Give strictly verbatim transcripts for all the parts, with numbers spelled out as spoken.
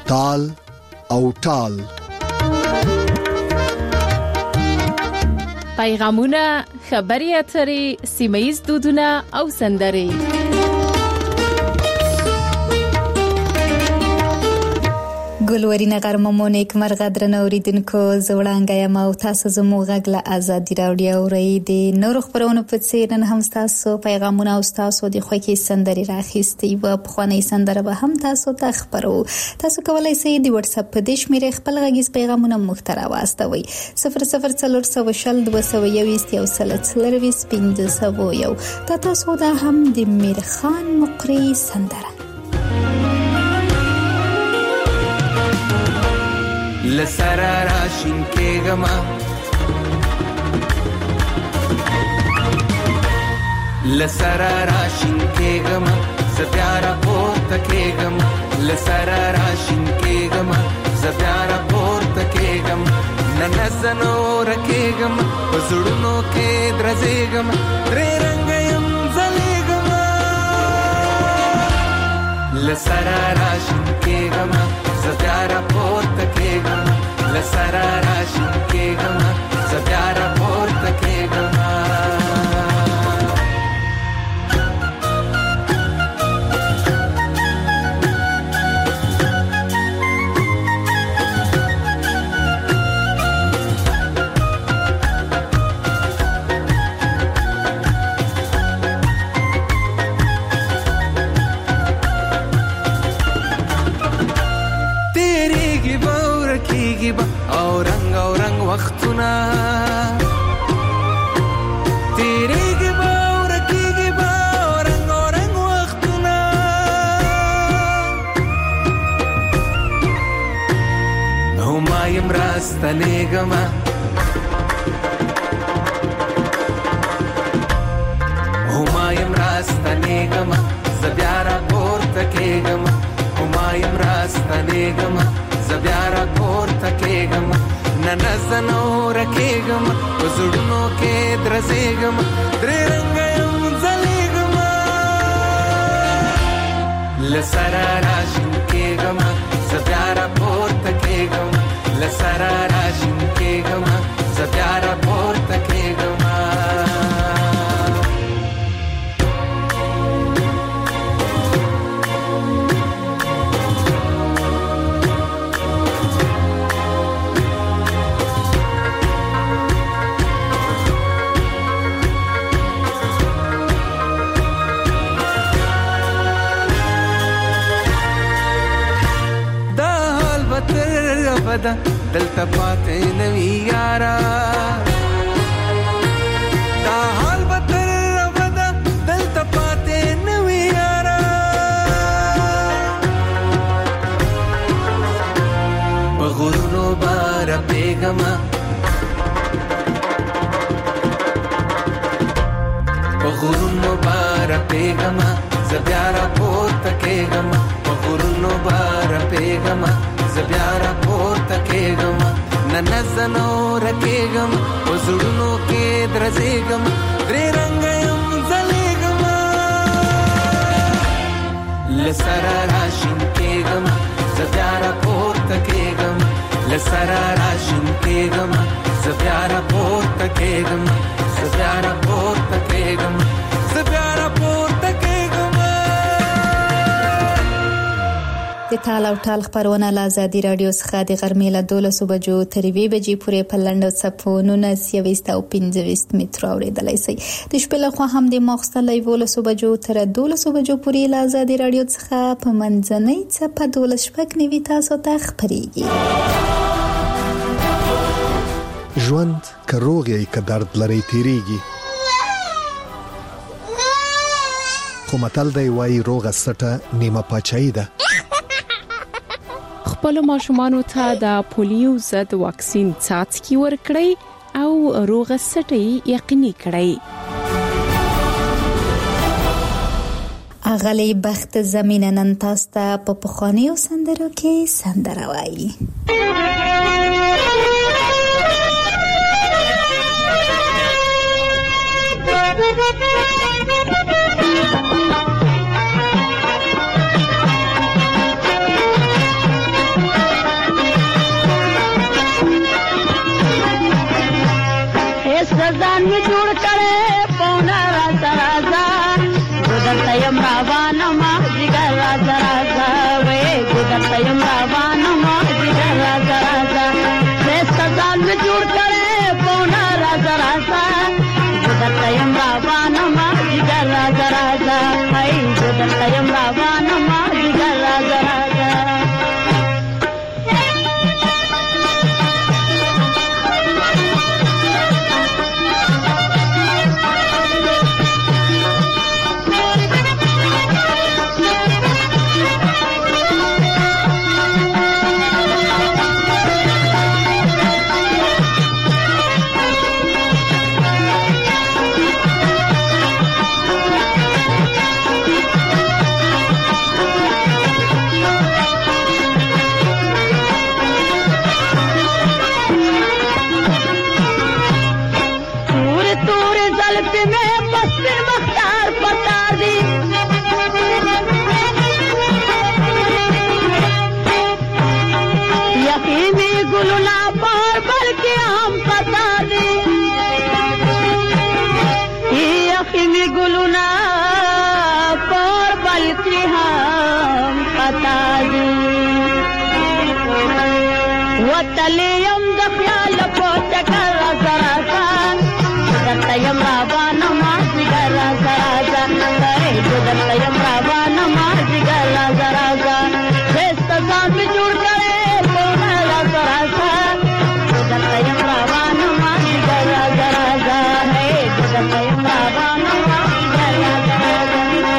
تال او ټال. پیغامونه، خبري اترې، سیمه‌ییز دودونه او سندرې. ګلورینه غرممو نیک مرغه درنه اوریدونکو، زوړانګه یم او تاسو زموږ غږ له ازادي راډیو اورئ. د نورو خبرونو په څیر نن هم تاسو پیغامونه او تاسو د خوښۍ سندرې راخیستې و. پخوانۍ سندره به هم تاسو ته خبرو. تاسو کولای شئ د واتس اپ په دې شمیرې خپل غږیز پیغامونه موږ ته راواستوئ. صفر صفر څلور سوه شل دوه سوه یوویشت یو سل څلرویشت پنځه سوه یو. دا تاسو دا هم د میرخان مقری سندره. لسرا راشین کېږما لسرا راشین کېږما زبیارا پورته کېږما لسرا راشین کېږما زبیارا پورته کېږما ننزنو رکېږما پزړونو کې درځېږما درې رنګ يم ځلېږما لسرا راشین کېږما زبیارا پورته کېږما لسرا راشین کېږما زبیارا پورته کېږما. او رنگ او رنگ وختونه تیریږي به او رکیږي به او رنگ او رنگ وختونه او ما یم راستنېږمه او ما یم راستنېږمه زه بیا راپورته کېږمه او ما یم راستنېږمه زبیارا پورته کېږم ننزنو رکېږم پزړونو کې درځېږم درې رنګه یم ځلېږم لسرا راشین کېږم زبیارا پورته کېږم لسرا راشین کېږم زبیارا پورته کېږم. بدا دلتا پاتے نوی یارا دا حال بتر بدا دلتا پاتے نوی یارا بغرونو بارا پیغما بغرونو بارا پیغما زبیارا پورتا کېږما بغرونو بارا پیغما زبیارا پورته کېږم ننزنو رکېږم پزړونو کې درځېږم درې رنګه یم ځلېږم لسرا راشین کېږم زبیارا پورته کېږم لسرا راشین کېږم زبیارا پورته کېږم زبیارا پورته کېږم زبیارا پورته کېږم. د تال او ټال خبرونه له ازادي راډیو څخه د غرمې له دولسو بجو تر یوې بجې پورې په لنډو څپو نولس یوویشت او پنځه ویشت مترو اورېدلی شئ. د شپې لخوا هم د ماخوستن له یولسو بجو تر دولسو بجو پورې له ازادي راډیو څخه په منځنۍ څپه دولس شپږ نوي تاسو ته خپرېږي. ژوند که روغ یې که درد لري تیریږي، خو متل دی وایي روغه سټه نیمه پاچاهي ده. خپل ماشومانو ته د پولیو ضد واکسین څاڅکي ورکړئ او روغه سټي یقیني کړئ. اغلی بخت زمینه نن تاسو ته په پخوانیو سندرو کې سندره وایي. یم روانه ما جګر راځه راځه وې ګودرته یم روانه ما جګر راځه راځه ښایسته ځان مې جوړ کړی پونه راځه راځه ګودرته یم روانه ما جګر راځه راځه هی ګودرته یم روانه ما جګر راځه راځه وتلیم د خیال په چکر راځه راځه ګودرته یم روانه ما جګر راځه راځه ګودرته یم روانه ما جګر راځه راځه ښایسته ځان مې جوړ کړی پونه راځه راځه ګودرته یم روانه ما جګر راځه راځه ګودرته یم روانه ما جګر راځه راځه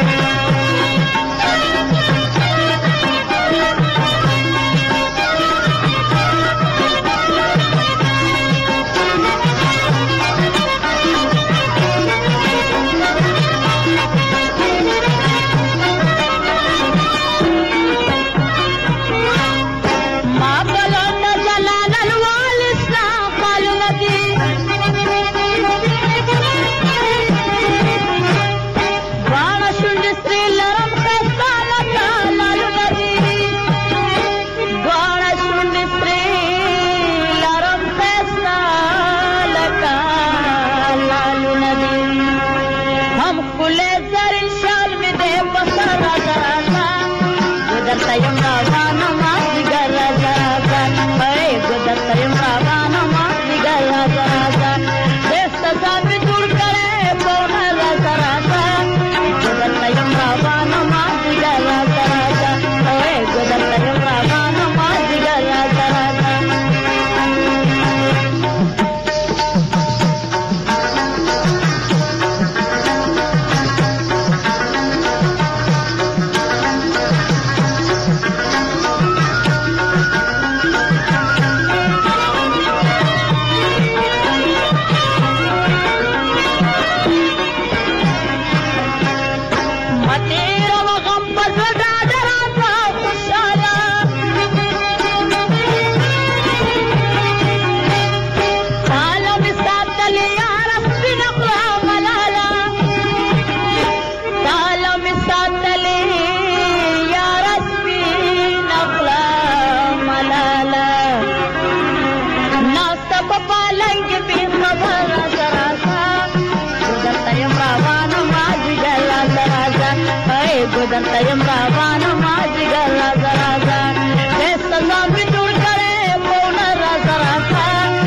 ګودرته یم روانه ما جګر راځه راځه ښایسته ځان مې جوړ کړی پونه راځه راځه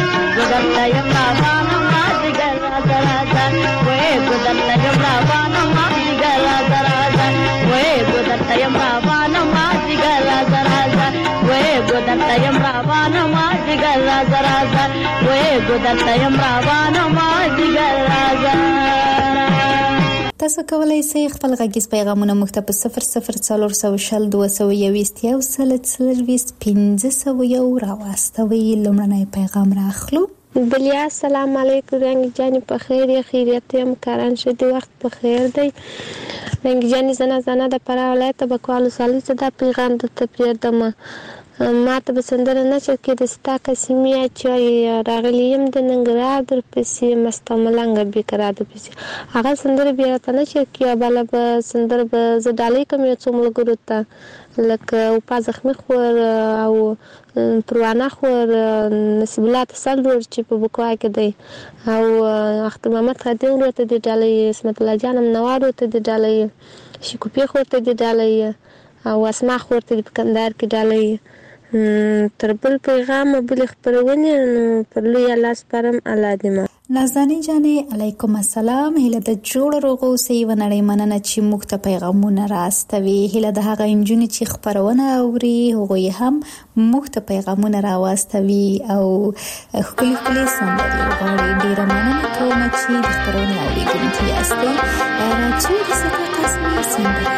ګودرته یم روانه ما جګر راځه راځه وې ګودرته یم روانه ما جګر راځه راځه وې ګودرته یم روانه ما جګر راځه راځه وې ګودرته یم روانه ما جګر راځه راځه وې ګودرته یم روانه ما جګر راځه. تاسو کولای شئ خپل غږیز پیغامونه موږ ته په صفر صفر څلور سوه شل دوه سوه یوویشت یو سل څلرویشت پنځه سوه یو راواستوئ. لومړنی پیغام راخلو. بلیا السلام علیکم رنگ جانی په خیر یا خیریت یم کاران شدی وخت په خیر دی رنگ جانی زنه زنه د پرا ولایت بکوالو سالي صدا پیغام د تپریر دمه ما ته بسندره نشر کې د ستا قسمیه چې راغلی یم د ننګرهار در پسې مستملنګ بیقرار در پسې هغه سندره بیا ته نشر کې بل به سندره به زه ډالۍ کوم یو څو ملګرو ته لکه اوپا زخمي خور او پروانه خور نصیب الله تسلور چې په بکوا کې دی او اختر محمد خدیور ته د ډالۍ اسمت الله جانم نوارو ته د ډالۍ شکوفي خورته دی ډالۍ او اسما خورته دی په کندهار کې ډالۍ. تر بل پیغام بل خبرونه نو پر لوی الله سپارم. الله دې ما نازنین جانې علیکم السلام. هله د جوړ روغو سي ونړې مننه چې موږ ته پیغامونه راستوي. هله د هغه انجونې چې خبرونه اوري هغوی هم موږ ته پیغامونه راوستوي او خپل خپل سندري غواړي. ډیره مننه کوم چې د خبرونه اوریدونکي یاستئ. راځي د څه قسمه سندري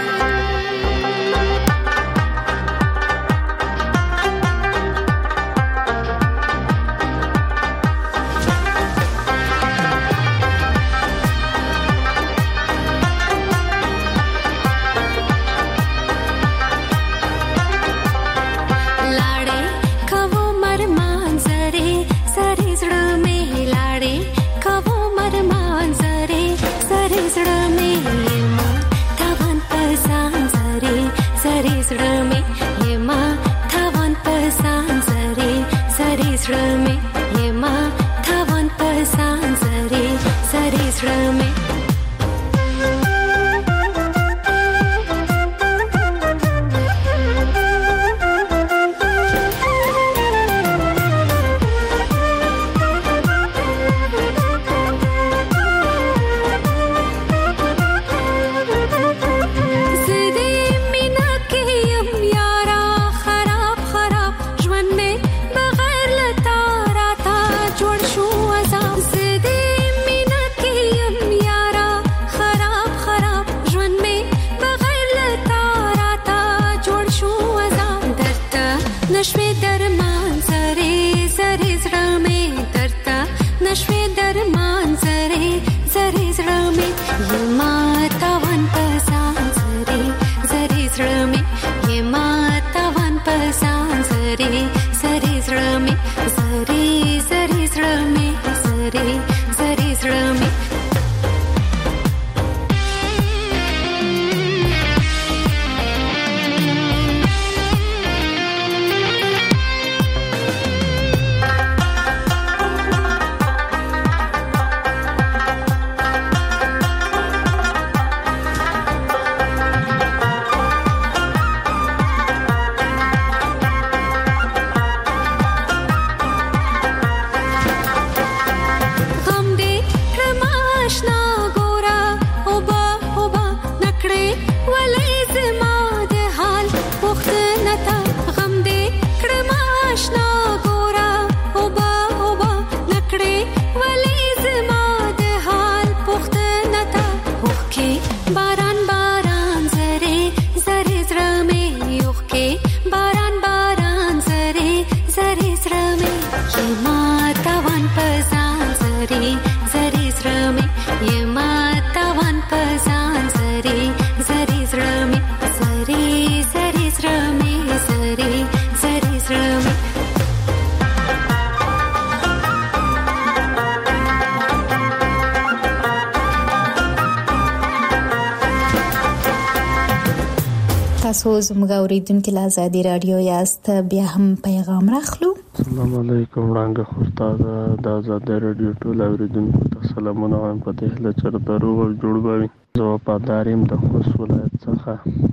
تاسو زموږ اوریدونکو له آزادي رادیو یاست. بیا هم پیغام راخلو. السلام علیکم وړاندې خو تاسو د آزادي رادیو ټول اوریدونکو ته سلامونه وایم. په دې هله چې دروغ جوړ بوي زه وفادار یم د خوست ولایت څخه.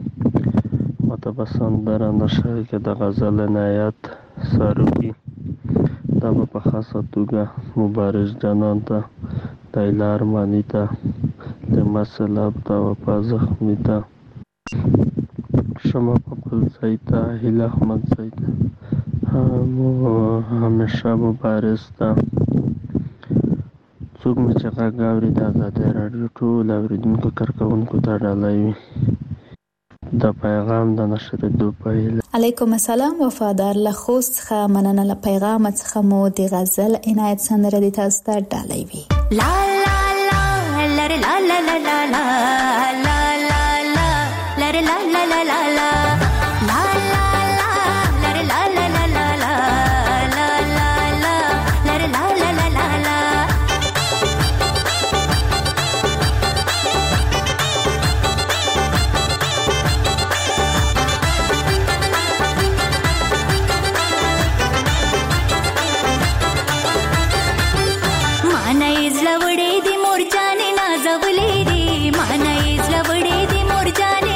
ماته به سندره نشه کې د غزل عنایت ساروکي دا به په خاصه توګه مبارز جانان ته د ایلار مانی ته د مسلاب ته وفا زخمی ته شما په بل ځای ته هیله احمد ځای ته همیشه مبارز ته څوک مې چې غږ اوري د آزادۍ راډیو ټول اورېدونکو کارکوونکو ته ډالۍ وي د پیغام د نشریدو په هیله. علیکم السلام. وفادار له خوست څخه مننه. له پیغام څخه مو د غزل عنایت سندره د تاسو ته ډالۍ وي. لا لا لا لره لا لا لا لا لا لا لا لا لره لا لا لا لا لا لا لا لا لره لا لا لا لا لا لا لا لا لره لا لا لا لا لا माना इजला वडे दी मोर जाने ना जवले रे माना इजला वडे दी मोर जाने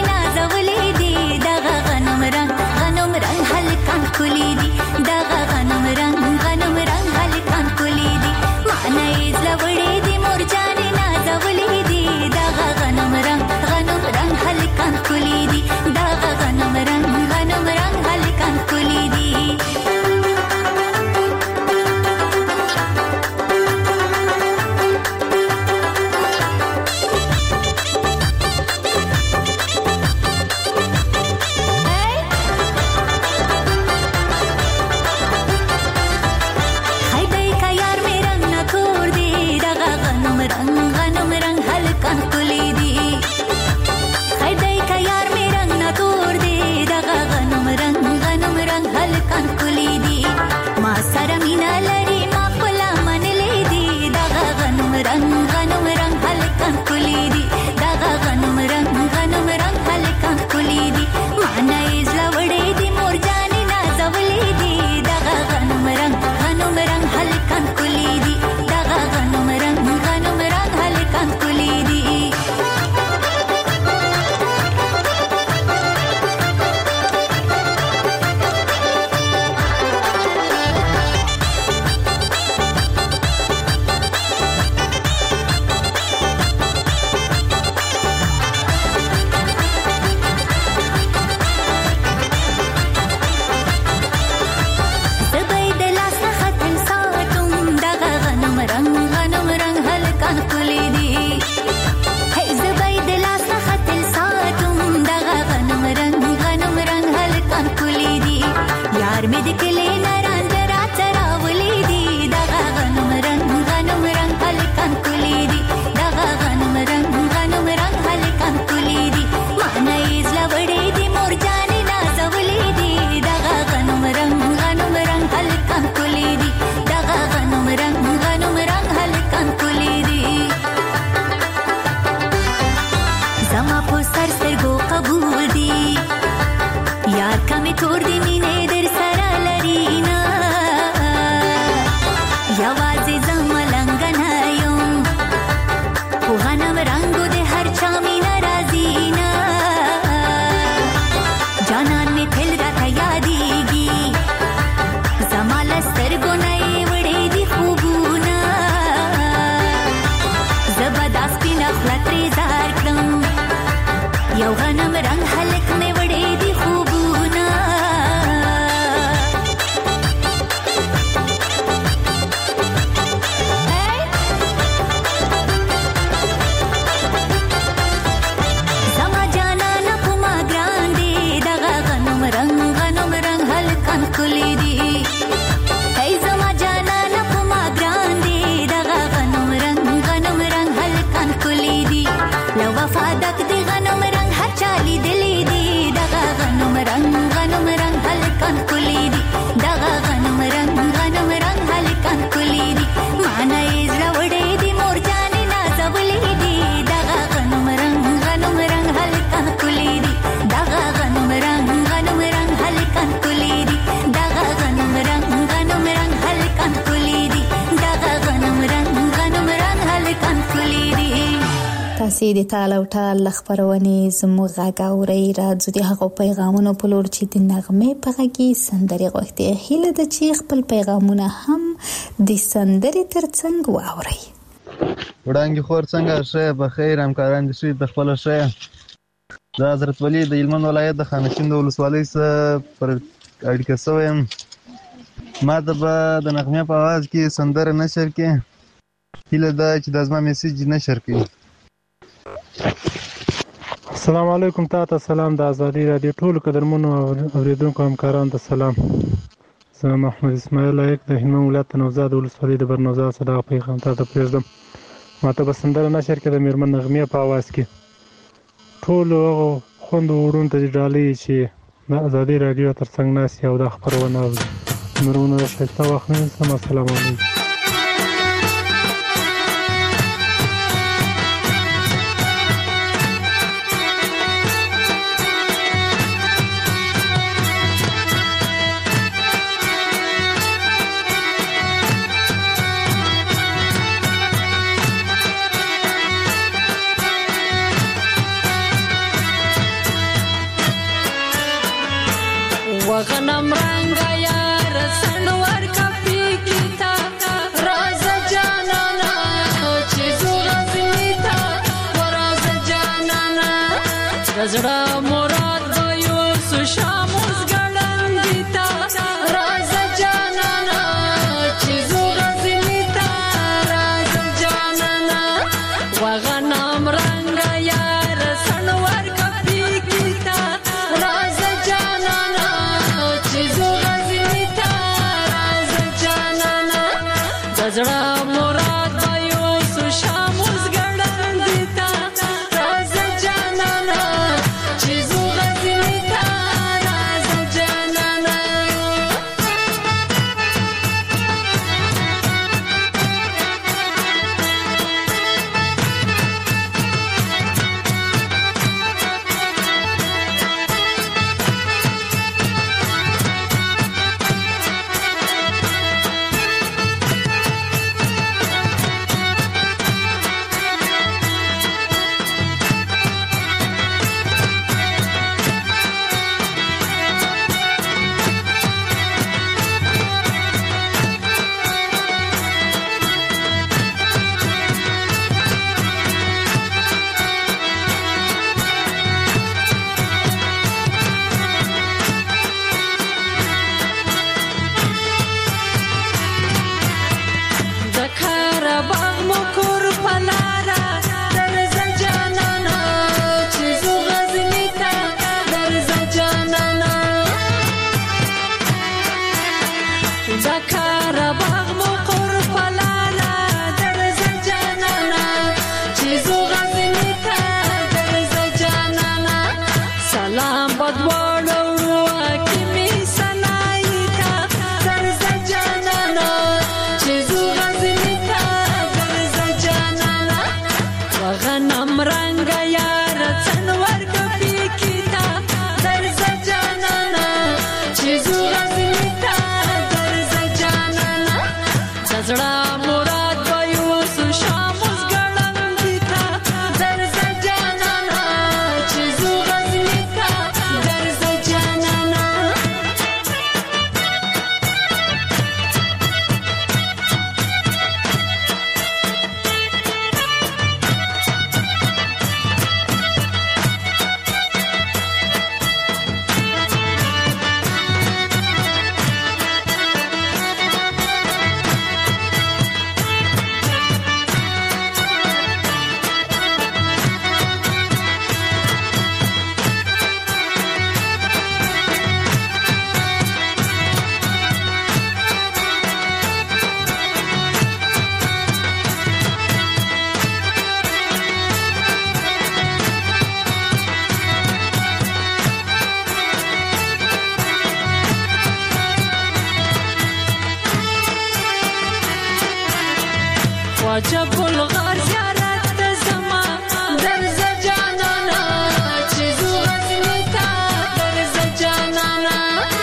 چې د ټال او ټال خبرونه زموږ غږ اوري راځي د هغو پیغامونو په لور چې د نغمې په غږی سندري غوښتي هله د چې خپل پیغامونه هم د سندري ترڅنګ واوري. وړاندې خور څنګه شه په خیر همکاران دي شي د خپل شه د حضرت ولی د هلمند ولایت د خانشین د ولسوالۍ سره پر اړیکه شوم. ما ته به د نغمې په आवाज کې سندره نشر کې هله دا چې د ازما میسج نشر کې. السلام علیکم تاسو سلام د ازادي رادیو ټول قدرمنو اوریدونکو همکارانو ته سلام. زه محمد اسماعیل لایق د هلمند ولایت نوزاد ولسوالۍ د برنوزاد صدا پیغام ته پرېږدم. ما ته به سندره نشر کې د میرمن نغمې په आवाज کې ټول هغه خوند ورون ته ډالۍ چې د ازادي رادیو ترڅنګ ناست او د خبرونه اوري. مرونه شایسته وخت نه سم. السلام علیکم. وغنم رنگ یار سنور کپی کیتا راز جانانا چیزو غزنیتا وراز جانانا رزڑا مراد دویو سشاموز گلن دیتا راز جانانا چیزو غزنیتا راز جانانا وغنم رنگ یار سنور کپی کیتا راز جانانا زړه مراد وایو سشاموز ګړن دیتا راز جانانا چیزو غزنیتا راز جانانا. عجب الغار زیارت زما درز جانانا چیزو غزنی تا درز جانانا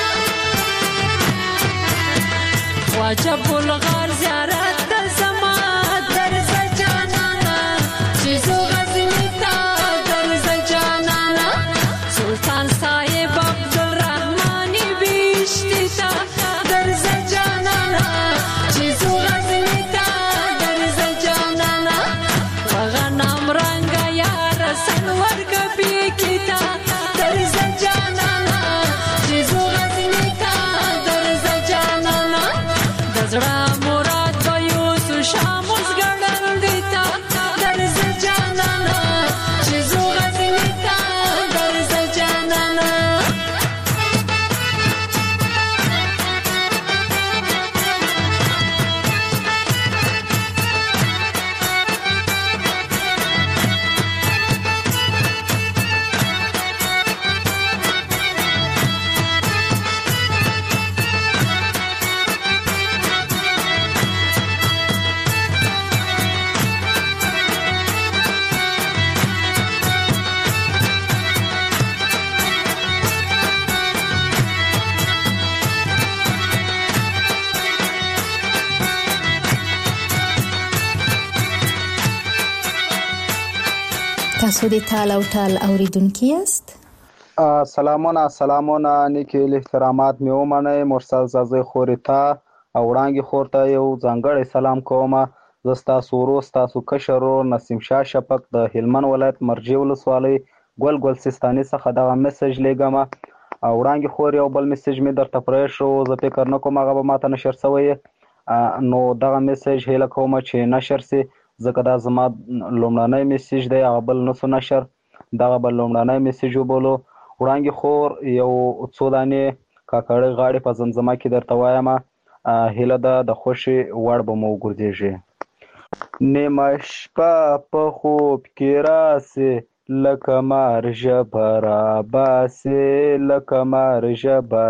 عجب الغار زیارت زما درز جانانا چیزو غزنی تاسو د تال او ټال اوریدونکي یاست. سلامونه سلامونه نیکي احترامات مې ومنئ. مرسل زازی خورې ته او وړانګې خور ته یو ځانګړی سلام کوم. زه ستاسو ورور ستاسو کشر ورور نسیم شاه شفق د هلمند ولایت مرجې ولسوالۍ ګل ګل سیستاني څخه دغه میسج لیږم. او وړانګې خور یو بل میسج مې درته پرېښو، زه فکر نه کوم هغه به ماته نشر شوی، نو دغه میسج هیله کوم چې نشر سي، ځکه دا زما لومړنی میسج دی، هغه بل نسو نشر، دغه بل لومړنی میسج وبولو. وړانګې خور یو څو دانې کاکړۍ غاړې په زمزمه کې درته وایم، هیله ده د خوښې وړ به مو وګرځېږي. نیمه شپه په خوب کې راسې لکه مار ژبه راباسې، لکه مار ژبه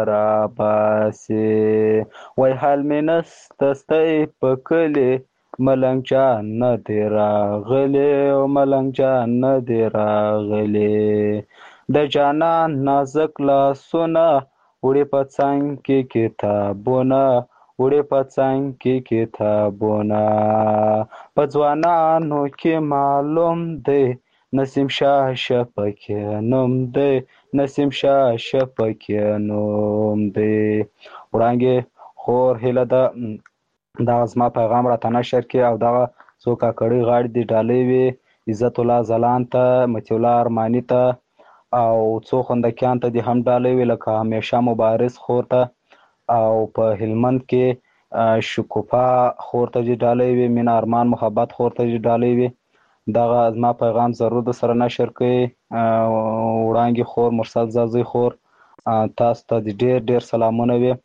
راباسې، وای حال مې نسته ستی په کلي ملنګ جان نه دی راغلی، ملنګ جان نه دی راغلی، د جانان نازک لاسونه وړي په څنګ کې کتابونه، وړي په څنګ کې کتابونه، په ځوانانو کې معلوم دی نسیم شاه شفق نوم دی، نسیم شاه شفق نوم دی. وړانګې خور هیله ده دغه زما پیغام راته نشر کړي او دغه څو کاکړۍ غاړې دې ډالۍ وي، عزت الله ځلان ته، مطیع الله ارماني ته او څو خوندکیان ته دې هم ډالۍ وي، لکه همیشه مبارز خور ته، او په هلمند کې شکوفا خور ته دې ډالۍ وي، مینا ارمان محبت خور ته دې ډالۍ وي. دغه زما پیغام ضرور د سره نشر کړئ. وړانګې خور، مرسل زازی خور، تاسو ته دې ډېر ډېر سلامونه وي.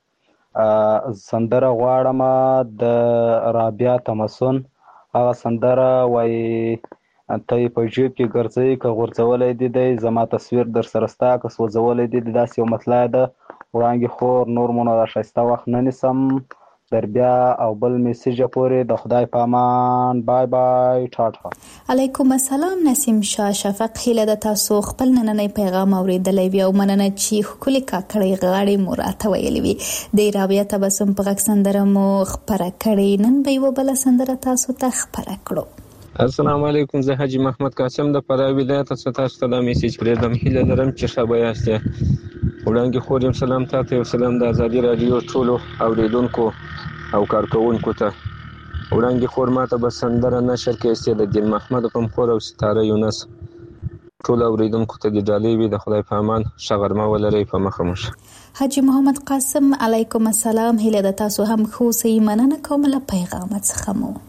سندره غواړم د رابعه تمسون، هغه سندره وایي ته یې په جیب کې ګرځوي که غورځولی دې دی، زما تصویر در سره ستا که سوځولی دې دی، داسې یو مطلع ده. وړانګې خور نور مو نه ښایسته وخت نه نیسم، در بیا او بل میسیجه پورې د خدای په امان. بای بای، ټاټا. علیکم السلام نسیم شاه شفق، هیله ده تاسو خپل نننی پیغام اوریدلی وي او مننه چې ښکلې کاکړۍ غاړې مو راته ویلې وي. د رابعه تبسم په غږ سندره مو خپره کړې، نن به یوه بله سندره تاسو ته خپره کړو. السلام علیکم، زه حاجي محمد قاسم د فراه ولایت څخه تاسو ته دا میسیج پرېږدم. هیله لرم چې ښه به یاستې. وړانګې خور یم سلام تاته، یو سلام د ازادي راډیو ټولو اوریدونکو او کارکوونکو ته. وړانګې خور ماته به سندره نشر کړې سي د دین محمد پمخور او ستاره یونس، ټولو اوریدونکو ته دې ډالۍ وي. د خدای په امان، ښه غرمه ولرئ، په مخه مو شه. حاجي محمد قاسم، علیکم السلام، هیله ده تاسو هم ښه اوسئ. مننه کوم له پیغامه څخه مو.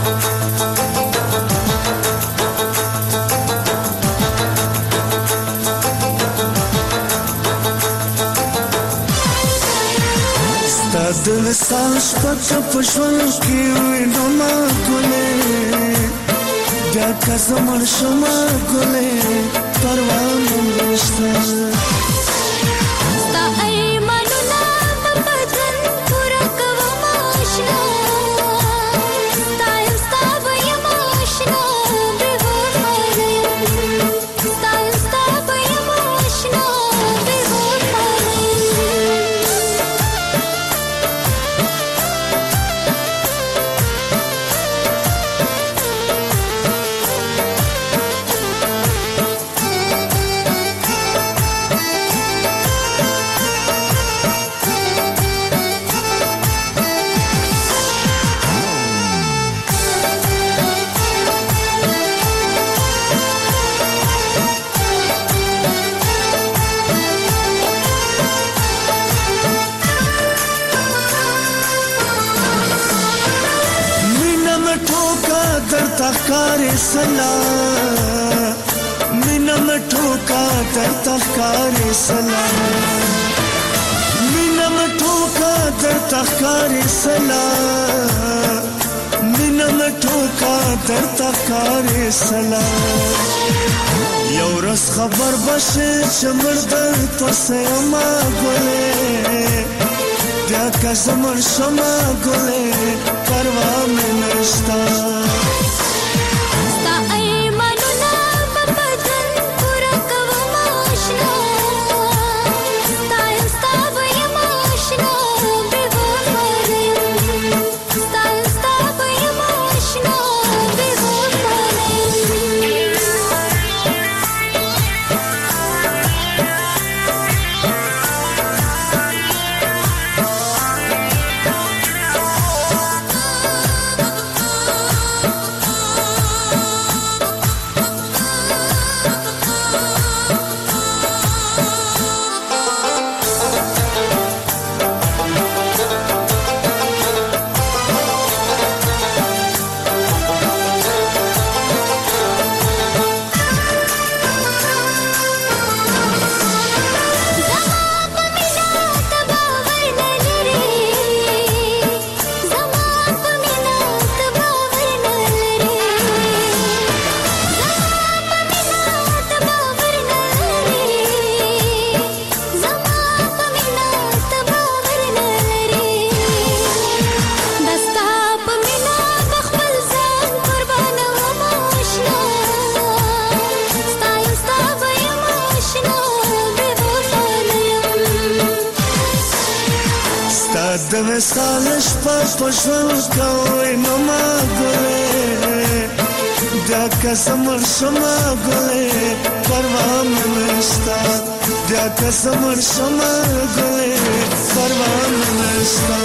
د وصال شپه په ژوند کې وینو ما ګلې، بیا که زه مړ شم ګلې پروا مې نشته. ستا ایمانونه په بدن پوره کوم اشنا، ستا یم ستا به یم اشنا، بې وفا یم، ستا یم ستا به یم اشنا، بې وفا یم. تخکاری سلا مینا مټو کا در تخکاری سلا، مینا مټو کا در تخکاری سلا، مینا مټو کا در تخکاری سلا. یو ورځ خبر بشه چې مردر پسې ما ګلې، بیا که زه مړ شم ګلې پروا مې نشته. د وصال شپه په ژوند کوي نو ما ګلې بیا قسم شما ګلې پروا مې نشته بیا قسم شما ګلې پروا مې نشته.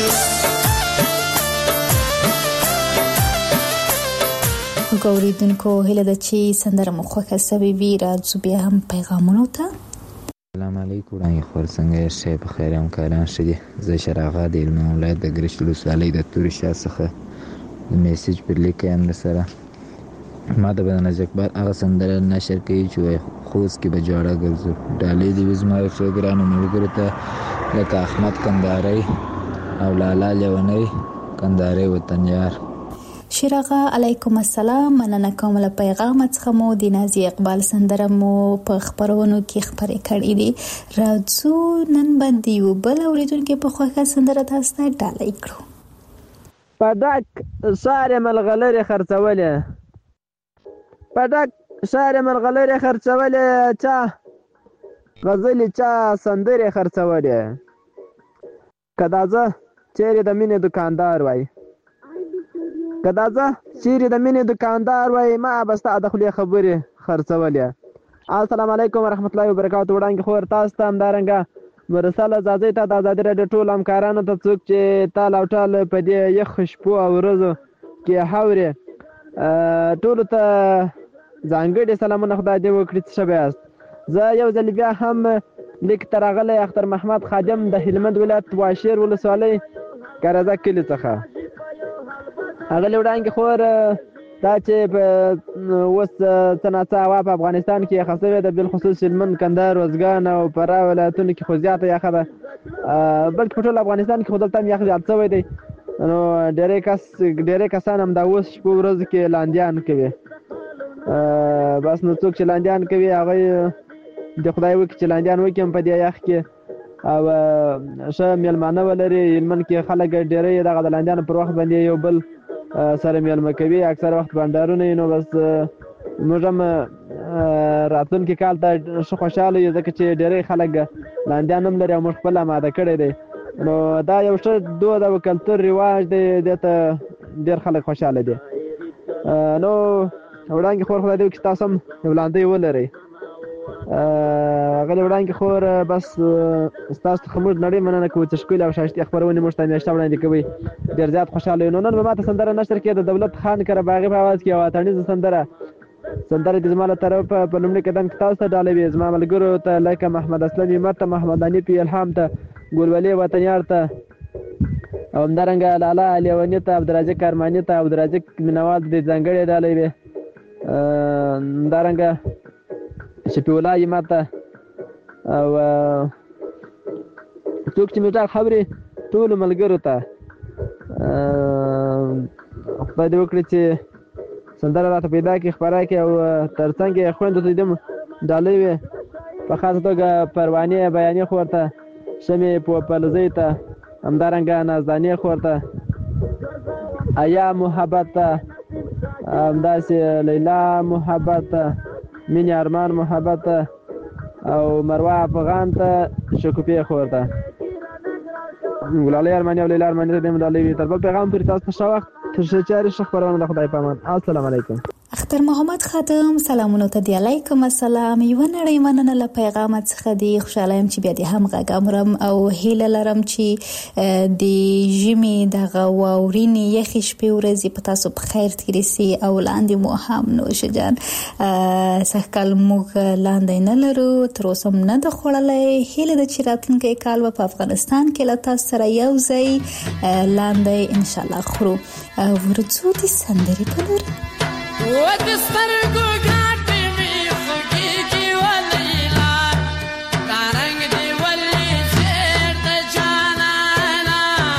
ګوریدونکو هیله ده چې سندره مو خوښه سوې وي. راځو بیا هم پیغامونو ته. السلام علیکم وړاندې خور څنګه یې ښه په خیر همکاران ښه دي. زه شراغه د هلمند ولایت د ګرشت ولسوالۍ د تورې شا څخه د میسیج پر لیک یم درسره. ما د بدن اقبال هغه سندره نشر کوي چې وایي خوست کې به جوړه ګرځو ډالۍ دې وي زما څو ګرانو ملګرو ته لکه احمد کندهاري او لالا لیونی کندهاري وطن یار. شیراغه علیکم السلام. مننه کوم له پیغام څخه مو د نازي اقبال سندره مو په خبرونو کې خبرې کړې دي. راځو نن باندې یو بل اوریدونکو په خوښه سندره تاسو ته ډالۍ کړو. پډک ساره ملغلره خرڅولې پډک ساره ملغلره خرڅولې چا غزلې چا سندره خرڅولې کداځه چیرې د مینې دکاندار وای کداځه چیرې د مینې دکاندار وای ما بستا د خپل خبرې خرڅولې. السلام علیکم ورحمت الله وبرکاتہ. وړاندې خور تاسو ته همدارنګه مرسله زازي ته د آزادي رادیو ټول همکارانو ته څوک چې تال او ټال په دې یخ شپو او ورځو کې حورې ټولو ته ځانګړي سلامونه خدای دې وکړي. څه بیاست؟ زه یو ځل بیا هم لیک ته راغلی اختر محمد خادم د هلمند ولایت واشیر ولسوالۍ کارزه کلي څخه. هغه وړاندې خور دا چې اوس څه ناڅه هوا په افغانستان کې یخه شوې ده بالخصوص هلمند کندهار روزګان او فراه ولایتونو کې خو زیاته یخه ده بلکې په ټول افغانستان کې خو دلته هم یخ زیات شوی دی. نو ډېری کس ډېری کسان هم دا اوس شپو ورځو کې لاندیان کوي. بس نو څوک چې لاندیان کوي هغه د خدای وکړي چې لاندیان وکړي هم په دې یخ کې او ښه میلمانه ولري. هلمند کې خلک ډېری دغه د لاندیانو پر وخت باندې یو بل سره میلمه کوي اکثر وخت بانډارونه نو بس موږ هم راتلونکي کال ته ښه خوشحاله یو ځکه چې ډېری خلک لاندیان هم لري او موږ خپل اماده کړی دی. نو دا یو ښه دود او کلتور رواج دی دې ته ډېر خلک خوشحاله دي. نو وړاندې خور خدای دې وکړي تاسو هم وړاندې ولرئ. هغه وړاندې خور بس ستاسو څخه موږ نړۍ مننه کوو چې ښکلې او ښایستې خپرونې موږ ته همیشه وړاندې کوئ. ډېر زیات خوشحاله یو. نو نن به ماته سندره نشر کړې د دولت خان کره باغي په اواز کې یوه اتڼیزه سندره سندره دې زما له طرفه په لومړي قدم کې تاسو ته ډالۍ وي. زما ملګرو ته لکه محمد اسلم همت ته محمد حنیف الهام ته ګلولي وطنیار ته او همدارنګه لالا لیوني ته عبدالرازق ارماني ته عبدالرازق مینوال دې ځانګړې ډالۍ وي. همدارنګه شفیع ماته او څوک چې موږ خبرې ټولو ملګرو ته خدای دې وکړي چې سندره راته پیدا کړي خپره کړي او تر څنګ یې خویندو ته دې ډالۍ وي. په خاصه توګه پروانې بیانې خور ته شمې پوپلزۍ ته همدارنګه نازدانې خور ته ایا محبت ته همداسې لیلا محبت ته مینې ارمان محبت ته او مروه افغان ته شکوفې خور ته ګلالۍ ارماني او لیلا ارماني ته دې ډالۍ وي. تر بل پیغام پورې تاسو ته ښه وخت تر ښه چارې ښه خپرونه د خدای په امان. السلام علیکم. اختر محمد خادم سلامونه ته دی. علیکم السلام. یو نړۍ مننه له پیغام څخه دی. خوشاله یم چې بیا دې هم غږ امرم او هیله لرم چې د ژمي دغه واورینې یخې شپې ورځې په تاسو په خیر تېرې سي او لاندې مو هم نوشه جان سږکال موږ لاندې نه لرو تر اوسه هم نه ده خوړلی. هیله ده چې راتلونکی کال به په افغانستان کې له تاسو سره یو ځای لاندې انشاءالله خورو. ورځو دې سندرې په لري ود سترګو ګاټې مې خوږېږي ولیلا دا رنګ دې ولې زیر د جانانا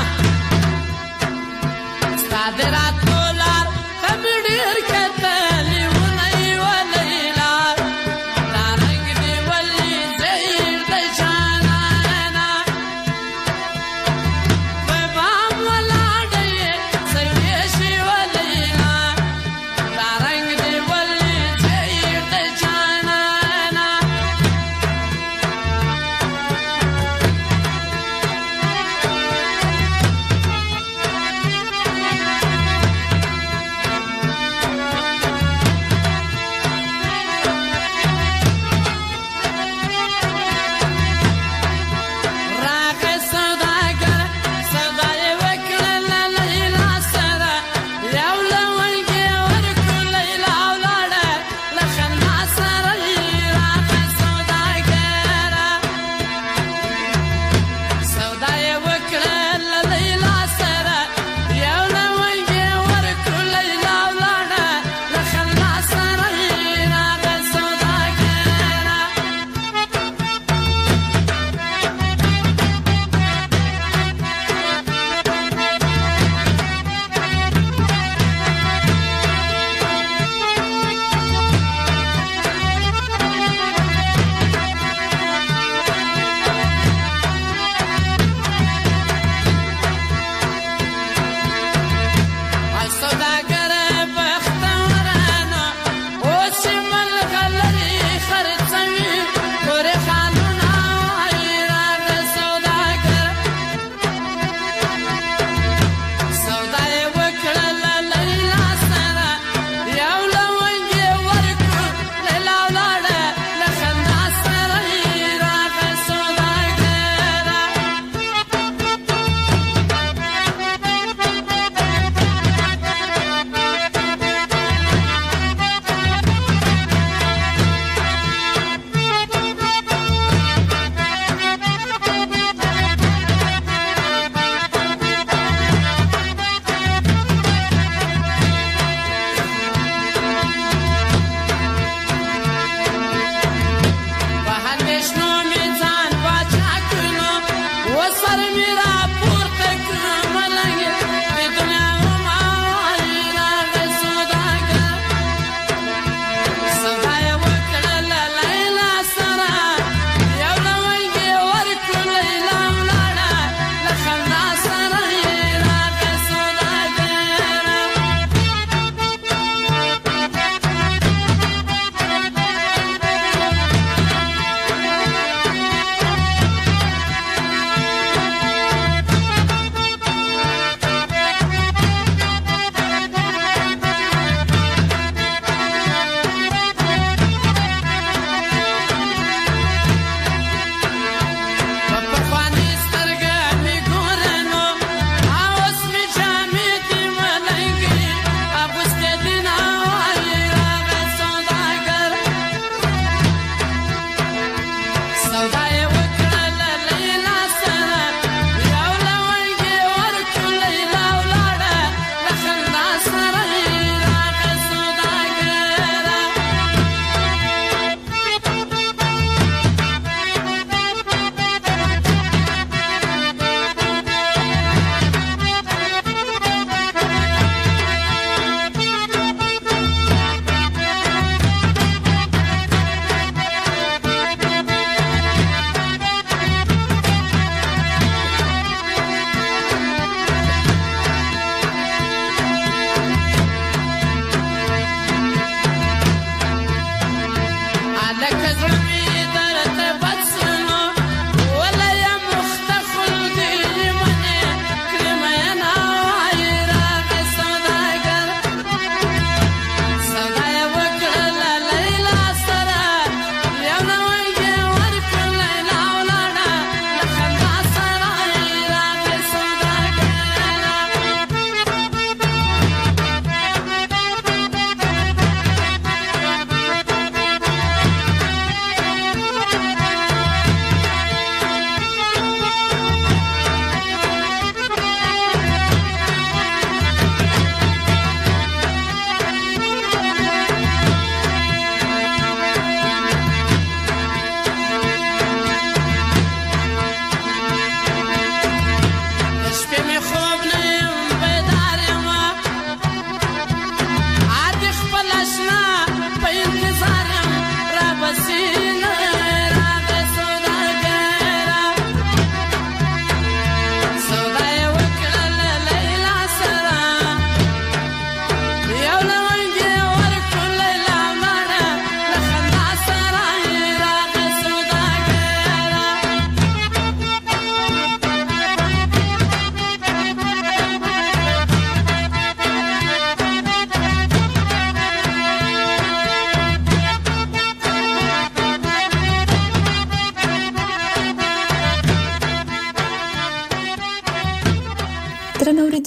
ستا د راتلو لار ته مې ډېر کتلې ونی ولیلا دا رنګ دې ولې زیر د جانانا په بام ولاړې سروې شي ولیلا رنگ دی ولی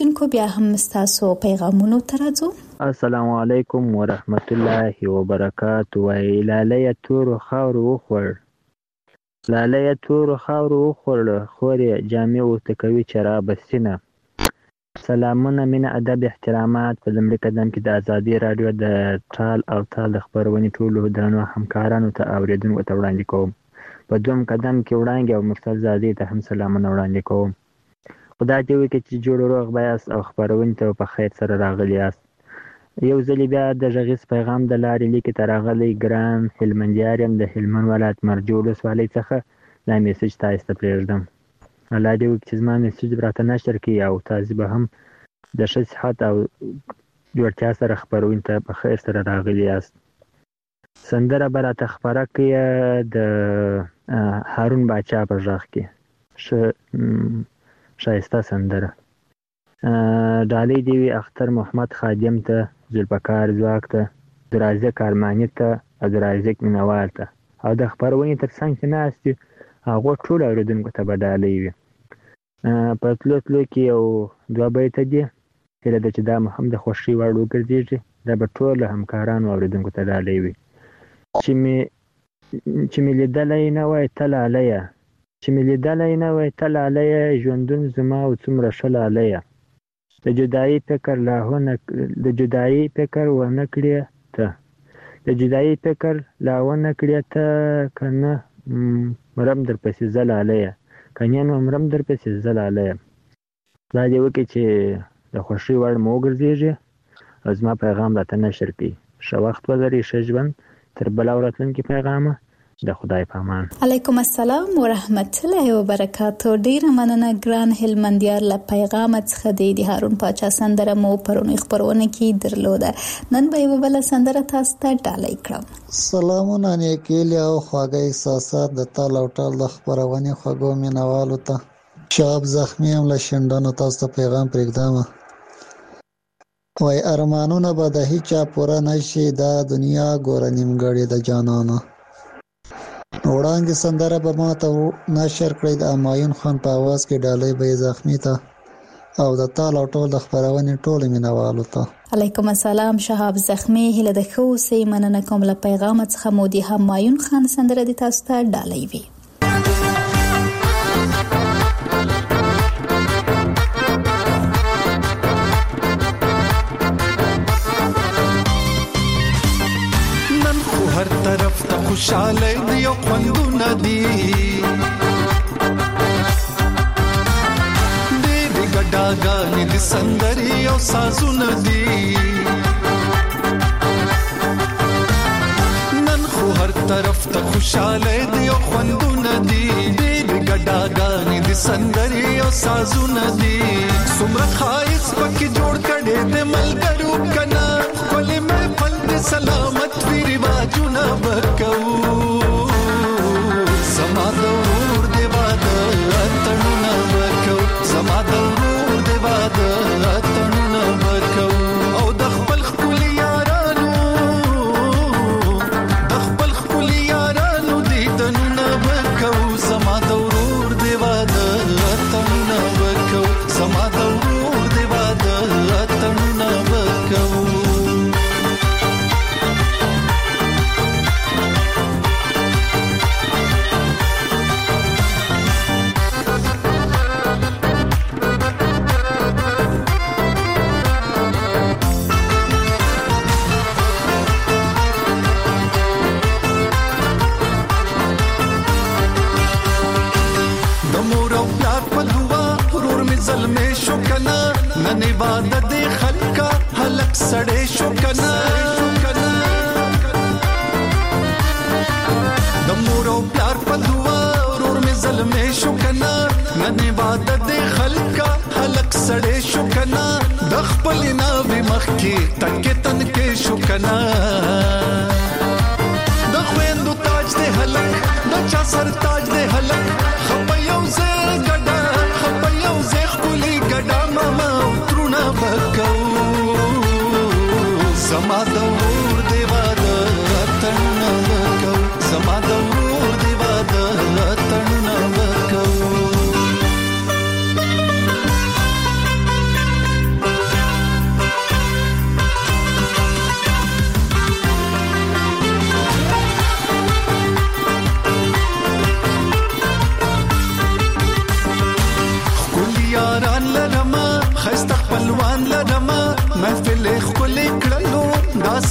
اوریدونکو بیا هم تاسو پیغامونو ترازو. السلام علیکم ورحمت الله وبرکاته. وای لاله تور خاور وخور لاله تور خاور وخور خوري جامع او تکوي چراب سینه. سلامونه مینه ادب احترامات. په لمړي قدم کې د ازادي رادیو د ټال او تال خبرونې ټولو درنو همکارانو ته اوریدونکو ته وړاندې کوم. په دوم قدم کې وړاندې او مرسل زادي ته هم سلامونه وړاندې کوم. خدای دې وکړي چې جوړ روغ بیاست او خبرونې ته په خیر سره راغلی یاست. یو ځل بیا د غږیز پیغام د لارې لیکي ته راغلی ګران هلمندیار یم د هلمند ولایت مرجو ولسوالۍ څخه دا میسج تاسو ته پرېږدم. الله دې وکړي چې زما میسج به راته نشر کړي او تاسو به هم د ښه صحت او جوړتیا سره خپرونې ته په خیر سره راغلي یاست. سندره به راته خپره کړي د هارون باچا په غږ کې ښه ښایسته سندره. ډالۍ دې وي اختر محمد خادم ته، ذوالفقار ځواک ته، درازق کارماني ته او درازق مینوال ته او د خپرونې تر څنګ چې ناست دي هغو ټولو اورېدونکو ته به ډالۍ وي. په تلو تلو کې یو دوه بیته دي، هیله ده چې دا مو هم د خوښۍ وړ وګرځېږي. دا به ټولو همکارانو اورېدونکو ته ډالۍ وي. چې مې چې مې لیدلی نه وای ته لالیه، چې مې لیدلی نه وای ته لالیه، ژوندون زما او څومره ښه لالیه. د جدایي فکر لا د جدایي فکر ونه کړې ته، د جدایي فکر لا ونه کړې ته، که نه مرم در پسې زه لالیه، که نه نو مرم در پسې زه لالیه. خدای دې وکړي چې د خوښۍ وړ مو وګرځېږي او زما پیغام راته نشر کړي. ښه وخت ولرئ، ښه ژوند. تر بله او راتلونکي پیغامه د خدای په امان. علیکم السلام ورحمت الله وبرکاتو. ډیره مننه ګران هلمندیار له پیغام څخه د هارون پاچا سندره مو پرونی خبرونه کې درلوده. نن به یو بل سندره تاسو ته ډالۍ کړم. سلامونه نیکیلی او خواږه احساسات د تال او ټال د خبرونې خوږو مینوالو ته. شاب زخمی هم له شنډانو تاسو ته پیغام پرېږدم. وای ارمانونه به د هیچا پوره نشي، دا دنیا ګوره نیمګړې د جانانه. وړاندې سندره به ما ته نشر کړئ د همایون خان په اواز کې. ډالۍ به یې زخمی ته او د تال او ټول د خپرونې ټولو مینوالو ته. علیکم السلام شهاب زخمی. هیله د ښه اوسئ. مننه کوم له پیغام څخه مو د همایون خان سندره د تاسو ته ډالۍ وي. هر طرف ته خوشاله دی او خوندونه دي، ډېرې ګډاګانې د سندرې او سازونه دي. نن خو هر طرف ته خوشاله دی او خوندونه دي، ډېرې ګډاګانې د سندرې او سازونه دي. څومره ښایست پکې جوړ کړی د ملګرو کنه، ښکلې محفل د سلامت وي رواجونه بکوو. زما د ورور د واده اتڼونه بکوو، زما د ورور د واده اتڼونه بکوو. او د خپل ښکلي یارانو د خپل ښکلي یارانو دیدنونه بکوو. زما د ورور د واده اتڼونه بکوو، زما د ورور د واده اتڼونه بکوو. زلمه شو کنا نن عبادت دی خلکا هلک سړې شو کنا. د مور او پلار په دعا ورور می زلمه شو کنا نن عبادت دی خلکا هلک سړې شو کنا. د خپل ناوې مخ کې تنکې تنکې شو کنا. د خويندو تاج دی هلک د چا سر تاج دی هلک. خپه یو زه ګډا خپه یو زه خپلې ګډا ماما ترونه بکوو. زما د ور دی واده اتڼونه بکوو، زما د ور دی واده اتڼونه بکوو.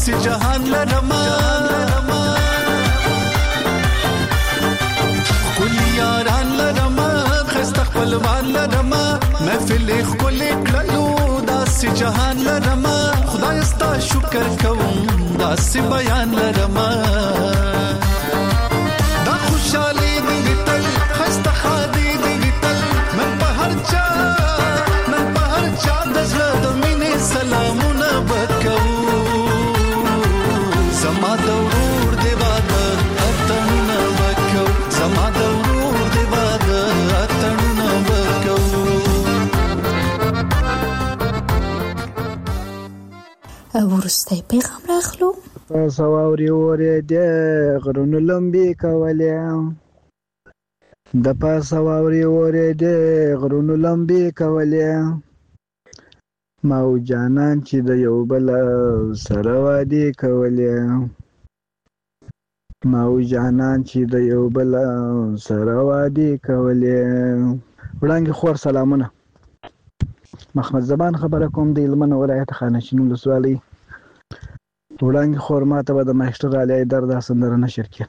داسې جهان لرما ښکلي یاران لرما ښایسته خپلوان لرما محفل یې ښکلې کړلو داسې جهان لرما خدای ستا شکر کوم داسې بیان لرما دا خوشحالي دې وي تل ښایسته ښادي دې وي تل من په هر چا من په هر چا د زړه د مینې سلامونه به کوو زما د ورور دې واده اتڼونه به کوو زما د ورور دې واده اتڼونه به کوو. وروستی پیغام راخلو. پاسه واورې اورېدې غرونو لمبې کولې د پاسه واورې اورېدې غرونو لمبې کولې ما او جانان چې د یو بل سره وادي کولې ما او جانان چې د یو بل سره وادي کولې. وړاندې خور سلامونه. محمد زبان خبره کوم د هلمند ولایت خانشین ولسوالۍ. وړاندې خور ما ته به د ماسټر علي حیدر دا سندره نشر کړي.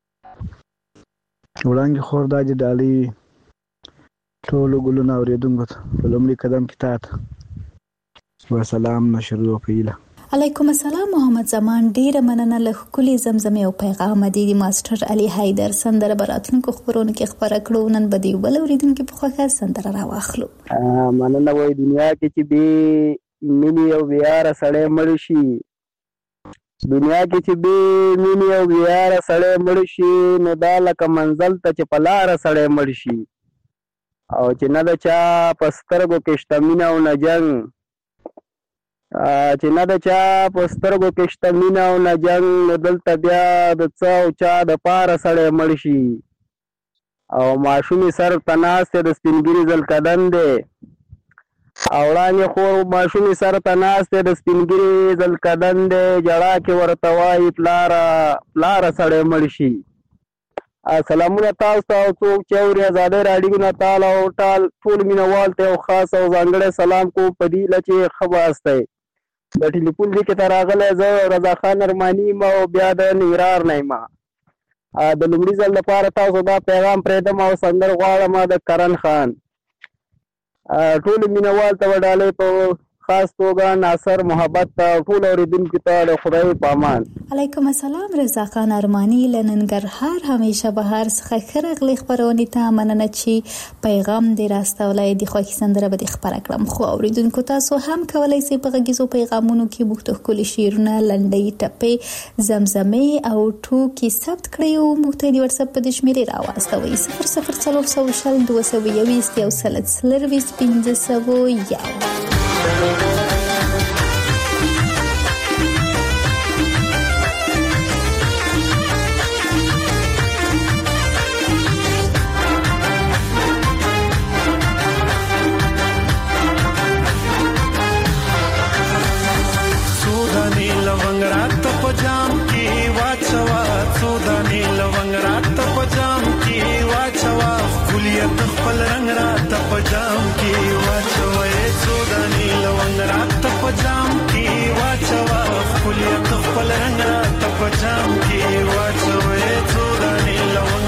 وړاندې خور دا چې ډالۍ ټولو ګلونه اورېدونکو ته په لومړي قدم کې تا ته وسلام نشر وپیله. علیکم السلام محمد زمان. ډیره مننه له ښکلي زمزمې او پیغام دی د ماسټر علي حیدر سندره به راتلونکو خبرونو کې خپره کړو. نن به د یو بل اورېدونکي په خوښه سندره راواخلو. مننه. وایي دنیا کې چې بې مینې او بېیاره سړی مړ شي دنیا کې چې بې مینې او بېیاره سړی مړ شي نو دا لکه منزل ته چې په لاره سړی مړ شي او چې نه د چا په سترګو کې شته مینه او نه جنګ چې نه د چا په سترګو کې شته مینه او نه جنګ نو دلته بیا د څه او چا د پاره سړی مړ شي او ماشومې سر ته ناست دی د سپین ږیري زلکدن دی او وړاندې خور ماشومې سر ته ناست دی د سپین ږیري زلکدن دی جړا کې ورته وایي پلاره پلاره سړی مړ شي. سلامونه تاسو ته او څوک چې اوري ازادۍ راډیو نه تال او ټال ټول مینوال ته یو خاص او ځانګړی سلام کوم په دې هیله چې ښه باست دی. د ټلیفون لیک ته راغلی زه رضا خان ارماني یم او بیا د ننګرهار نه یم. د لومړي ځل لپاره تاسو دا پیغام پرېږدم او سندر غواړم د کرن خان. ټولو مینوال ته به ډالۍ په خاص توګه ناصر محبت ته ټول اورېدونکو ته د خدای په امان. علیکم السلام. رضا خان ارماني له ننګرهار همیشه بهار څخه ښه راغلې خپرونې ته مننه چې پیغام دې راستولی. د خوښې سندره به دې خپره کړم خو اورېدونکو تاسو هم کولی شئ په غږیزو پیغامونو کې موږ ته ښکلي شعرونه لنډۍ ټپې زمزمې او ټوکې ثبت کړئ او موږ ته د وټساپ په دې شمېرې راواستوئ صفر صفر څلور سوه شل دوه سوه یویست یو سل څلرویشت پنځه سوه یو. پجام کی واچوا سودانی لونگ رات پجام کی واچوا کلیت خپل رنگ رات پجام کی واچوا سودانی لونگ رات پجام کی واچوا کلیت خپل رنگ رات پجام کی واچوا سودانی لونگ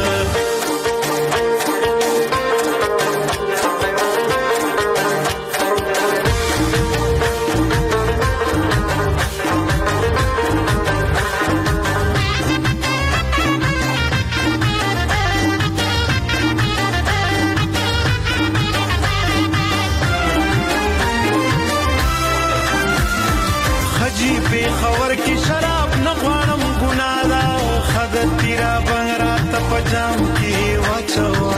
خور کی شراب نه غواړم ګناه ده خد تیرا بنګ رات پجام کی واچوا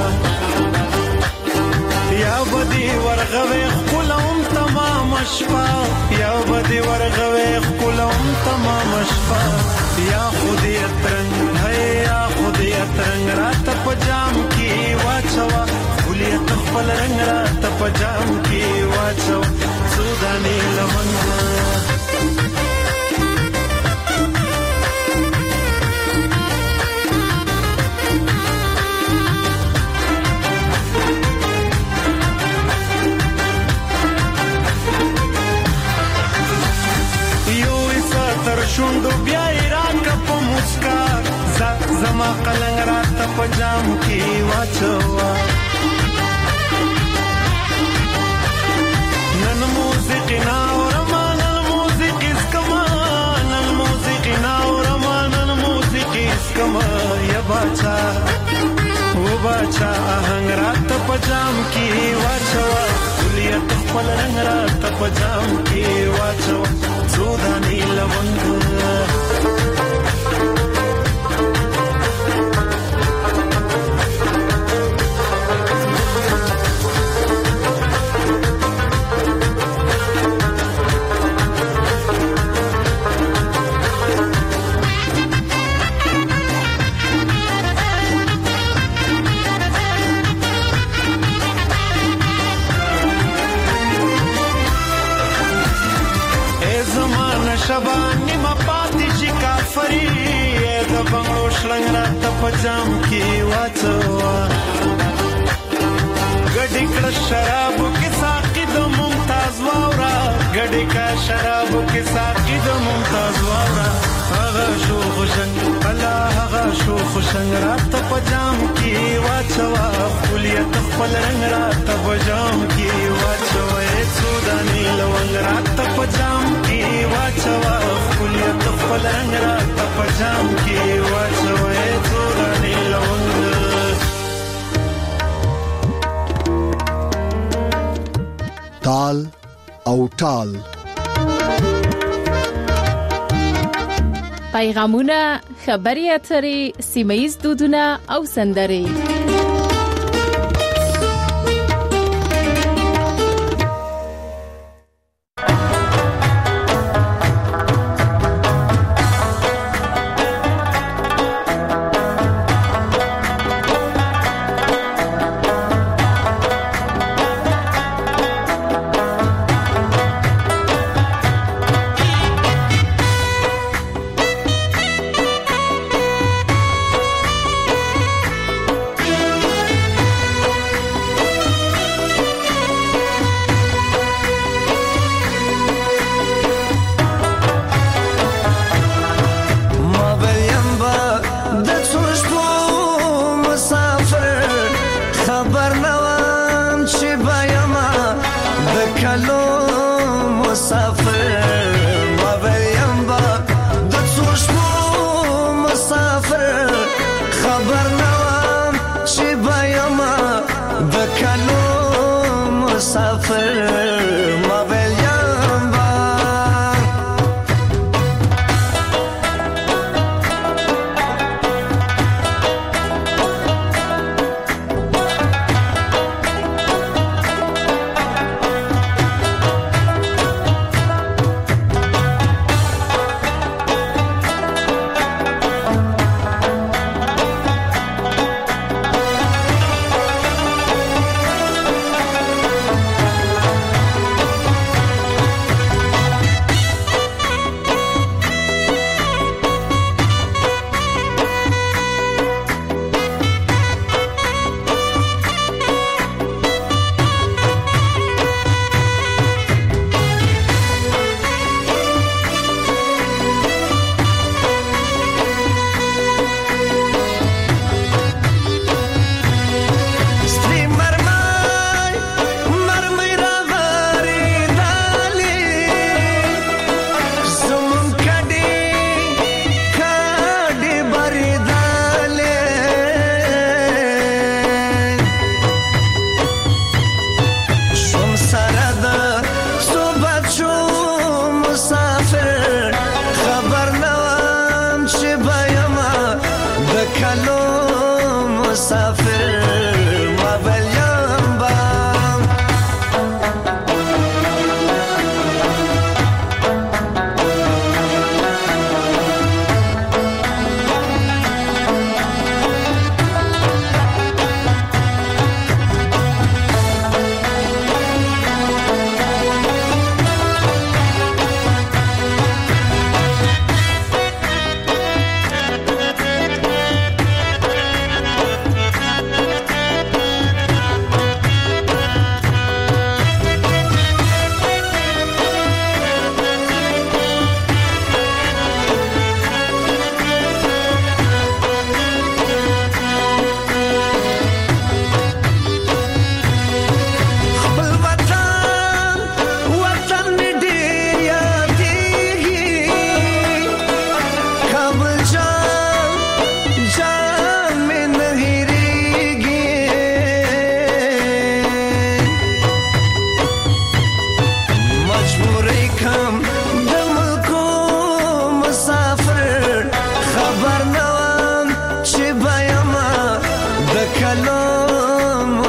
یا بدی ورغوي خپلوم تمام شپه یا بدی ورغوي خپلوم تمام شپه یا خودی ترنګ ہے یا خودی ترنګ رات پجام کی واچوا خلیت خپل رنگ رات پجام کی واچوا سودانی لمنګ پجام کې واچوا نن موسیقي ناورما نن موسیقي اسکما نن موسیقي ناورما نن موسیقي اسکما یا باچا و باچا آهنگ رات پجام کې واچوا کلیت خپل رنگ رات پجام کې واچوا زودانی لونګ شبانی ما پاتې شي کافری د بنگلو شلنګ رات پجام کې واچوا ګډې کړه شراب کې ساقي د ممتاز واورا ګډې کا شراب کې ساقي د ممتاز واورا هغه شو خوشنګ الله هغه شو خوشنګ رات پجام کې واچوا خلیت خپل رنگ رات پجام کې واچوا سودانی لونګ رات پجام کې واچوا خلیت خپل رنگ رات پجام کې واچوا سودانی لونګ تال او ټال پیغامونه خبري اترې سیمایي دودونه او سندري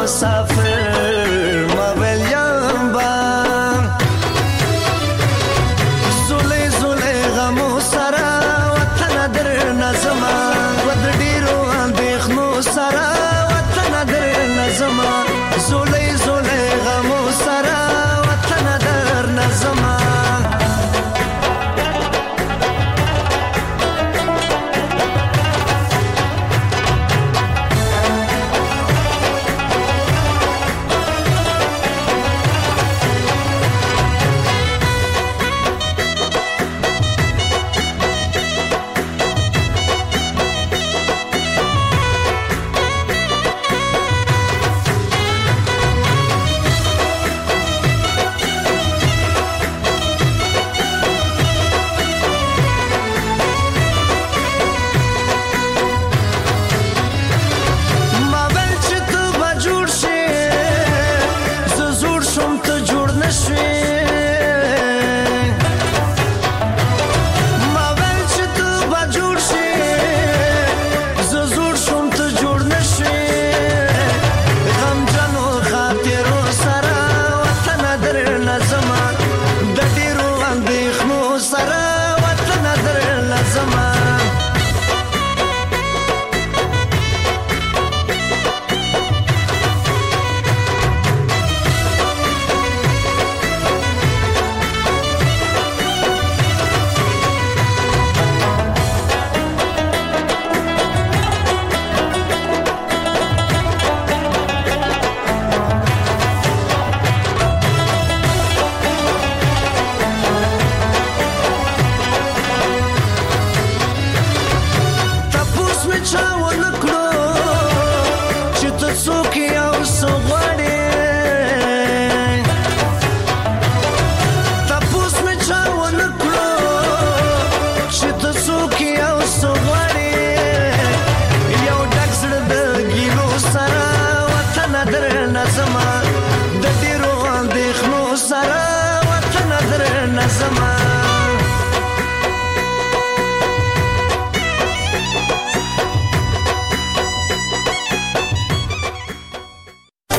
مسافر ما ویلیم با زولی زولی غمو سرا وطن در نظما ود ډیرو اندېښنو سرا وطن در نظما زولی زولی غمو سرا وطن در نظما زما